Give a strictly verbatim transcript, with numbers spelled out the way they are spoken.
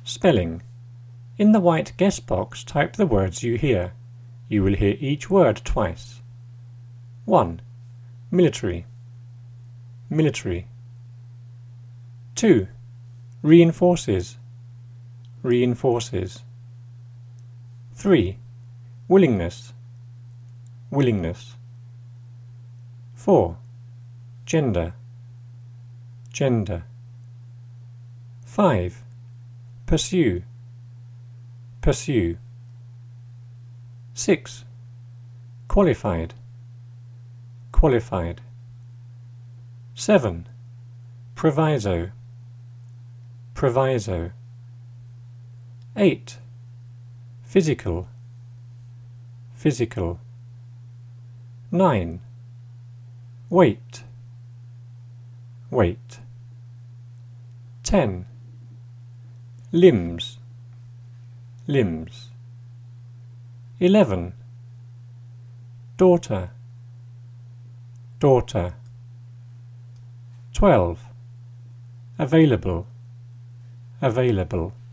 Spelling. In the white guess box, type the words you hear. You will hear each word twice. one. Military. Military. two. Reinforces. Reinforces. three. Willingness. Willingness. four. Gender. Gender. five. Pursue. Pursue. six. Qualified. Qualified. seven. Proviso. Proviso. eight. Physical. Physical. nine. Weight. Weight. ten. Limbs. Limbs. eleven. Daughter. Daughter. twelve. Available. Available.